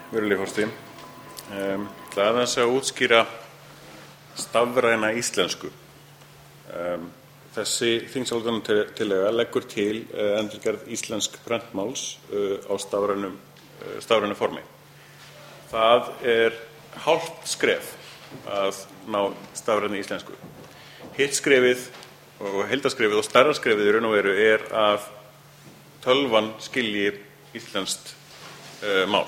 virðulegi forseti. Það er aðeins að útskýra stafræna íslensku. Þessi þingsályktunartillaga leggur til endurgerð íslensk prentmáls á stafrænu formi. Það er hálft skref að ná stafrænu íslensku. Hitt skrefið og heildarskrefið og stærra skrefið í raun og veru er að tölvan skilji íslenskt mál.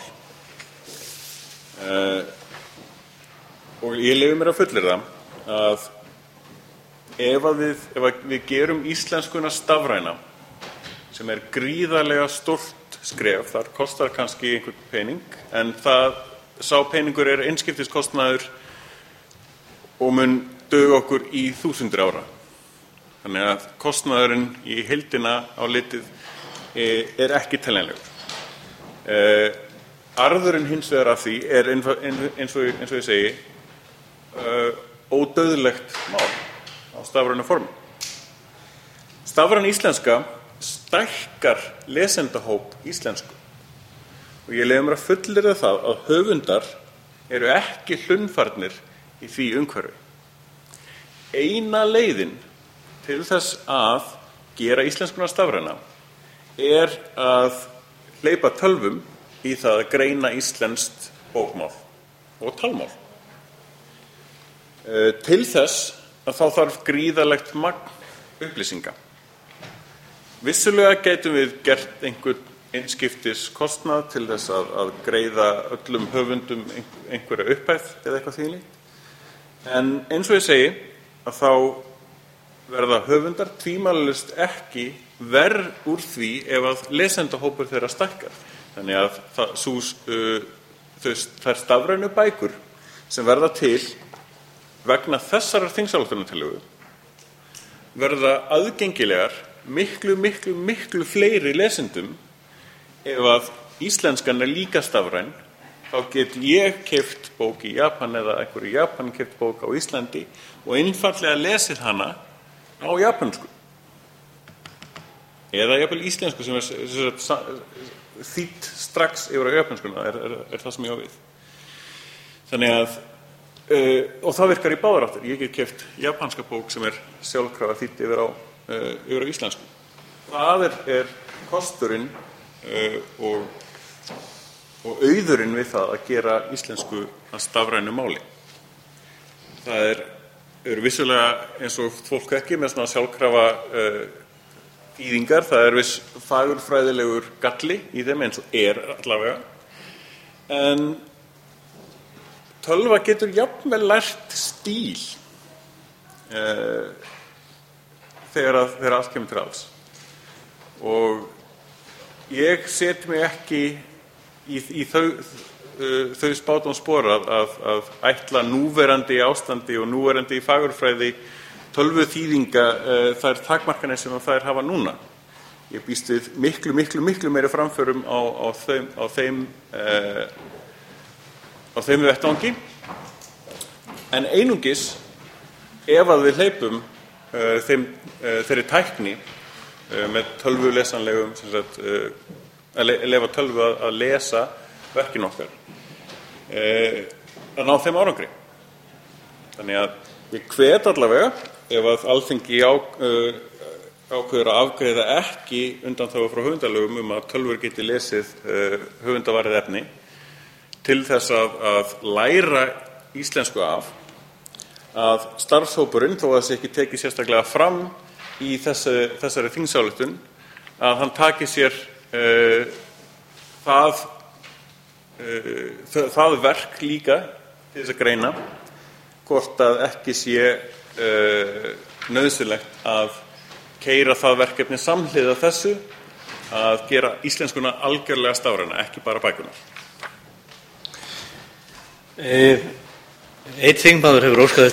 Og ég leyfi mér að fullyrða að ef við gerum íslenskuna stafræna, sem er gríðarlega stórt skref, þar kostar kannski einhvern pening, en sá peningur er einskiptiskostnaður og mun duga okkur í þúsundir ára. Þannig að kostnaðurinn í heildina á litið er ekki teljanlegur. Arðurinn hins vegar af því er eins og ég segi ódauðlegt mál á stafrænu formi. Stafræn íslenska stækkar lesendahóp íslensku og ég leyfi mér að fullyrða það að höfundar eru ekki hlunnfarnir í því umhverfi. Eina leiðin til þess að gera íslenskuna stafræna er að hleypa tölvum í það að greina íslenskt bókmál og talmál. Til þess að þá þarf gríðarlegt magn upplýsinga. Vissulega gætum við gert einhvern einskiptiskostnað til þess að greiða öllum höfundum einhverja upphæð eða eitthvað þvílíkt. En eins og ég segi að þá verða höfundar tvímælalaust ekki verr úr því ef að lesendahópur þeirra stækkar. Þannig að þær stafrænu bækur sem verða til vegna þessarar þingsályktunartillögu verða aðgengilegar miklu fleiri lesendum. Ef að íslenskan er líka stafræn, þá get ég keypt bók í Japan eða einhver í Japan keypt bók á Íslandi og einfaldlega lesið hana á japansku. Eða jafnvel íslensku sem er þýtt strax yfir á japanskuna er það sem ég á við. Þannig að og það virkar í báðar áttir. Ég get keypt japanska bók sem er sjálfkrafa þýtt yfir á íslensku. Það er kosturinn og auðurinn við það að gera íslensku að stafrænu máli. Það eru vissulega eins og fólk ekki með svona sjálfkrafa þýðingar, það er viss fagurfræðilegur galli í þeim eins og allavega. En tölva getur jafnvel lært stíl þegar allt kemur til alls. Og ég set mig ekki í þau spátum spor að ætla núverandi ástandi og núverandi fagurfræði tölvu þýðinga þær takmarkanir sem þær hafa núna. Ég býst við miklu meiri framförum á þeim vettvangi. En einungis ef að við hleypum þeirri tækni með tölvulesanlegum að leyfa tölvu að lesa verkin okkar að ná þeim árangri. Þannig að ég hvet allavega ef að Alþingi ákveður að afgreiða ekki undanþágu frá höfundalögum að tölvur geti lesið höfundavarið efni til þess að læra íslensku af, að starfshópurinn, þó að það sé ekki tekið sérstaklega fram í þessari þingsályktun, að hann taki sér það verk líka til þess að greina hvort að ekki sé nauðsynlegt að keyra það verkefni samhliða þessu að gera íslenskuna algjörlega stafræna, ekki bara bækurnar. Einn þingmaður hefur óskað eftir